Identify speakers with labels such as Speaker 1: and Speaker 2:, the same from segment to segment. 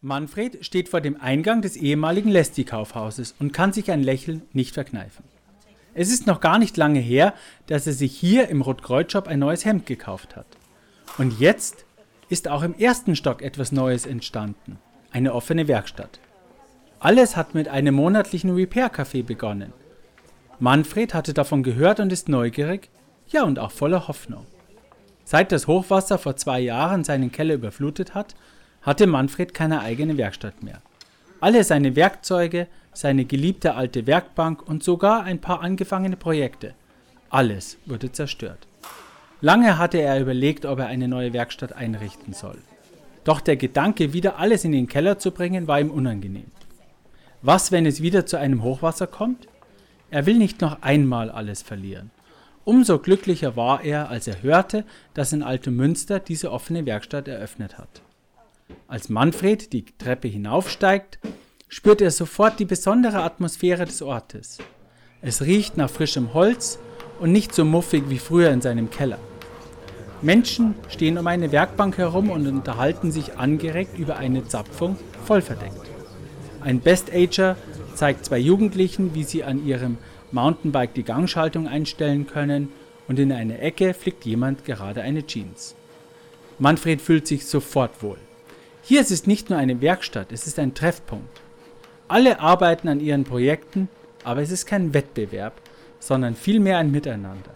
Speaker 1: Manfred steht vor dem Eingang des ehemaligen Lesti-Kaufhauses und kann sich ein Lächeln nicht verkneifen. Es ist noch gar nicht lange her, dass er sich hier im Rotkreuz-Shop ein neues Hemd gekauft hat. Und jetzt ist auch im ersten Stock etwas Neues entstanden, eine offene Werkstatt. Alles hat mit einem monatlichen Repair-Café begonnen. Manfred hatte davon gehört und ist neugierig, ja und auch voller Hoffnung. Seit das Hochwasser vor 2 Jahren seinen Keller überflutet hat, hatte Manfred keine eigene Werkstatt mehr. Alle seine Werkzeuge, seine geliebte alte Werkbank und sogar ein paar angefangene Projekte, alles wurde zerstört. Lange hatte er überlegt, ob er eine neue Werkstatt einrichten soll. Doch der Gedanke, wieder alles in den Keller zu bringen, war ihm unangenehm. Was, wenn es wieder zu einem Hochwasser kommt? Er will nicht noch einmal alles verlieren. Umso glücklicher war er, als er hörte, dass in Altomünster diese offene Werkstatt eröffnet hat. Als Manfred die Treppe hinaufsteigt, spürt er sofort die besondere Atmosphäre des Ortes. Es riecht nach frischem Holz und nicht so muffig wie früher in seinem Keller. Menschen stehen um eine Werkbank herum und unterhalten sich angeregt über eine Zapfung, voll verdeckt. Ein Best-Ager zeigt 2 Jugendlichen, wie sie an ihrem Mountainbike die Gangschaltung einstellen können, und in einer Ecke flickt jemand gerade eine Jeans. Manfred fühlt sich sofort wohl. Hier ist es nicht nur eine Werkstatt, es ist ein Treffpunkt. Alle arbeiten an ihren Projekten, aber es ist kein Wettbewerb, sondern vielmehr ein Miteinander.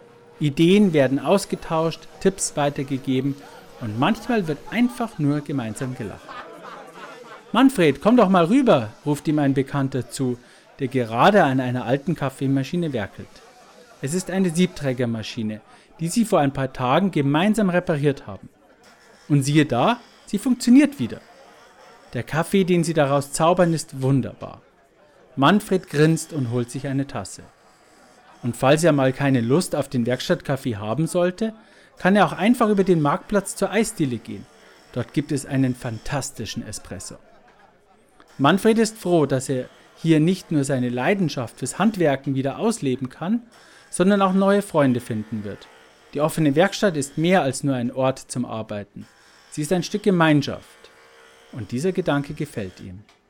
Speaker 1: Ideen werden ausgetauscht, Tipps weitergegeben und manchmal wird einfach nur gemeinsam gelacht. »Manfred, komm doch mal rüber«, ruft ihm ein Bekannter zu, der gerade an einer alten Kaffeemaschine werkelt. Es ist eine Siebträgermaschine, die sie vor ein paar Tagen gemeinsam repariert haben. Und siehe da, sie funktioniert wieder. Der Kaffee, den sie daraus zaubern, ist wunderbar. Manfred grinst und holt sich eine Tasse. Und falls er mal keine Lust auf den Werkstattkaffee haben sollte, kann er auch einfach über den Marktplatz zur Eisdiele gehen. Dort gibt es einen fantastischen Espresso. Manfred ist froh, dass er hier nicht nur seine Leidenschaft fürs Handwerken wieder ausleben kann, sondern auch neue Freunde finden wird. Die offene Werkstatt ist mehr als nur ein Ort zum Arbeiten. Sie ist ein Stück Gemeinschaft. Und dieser Gedanke gefällt ihm.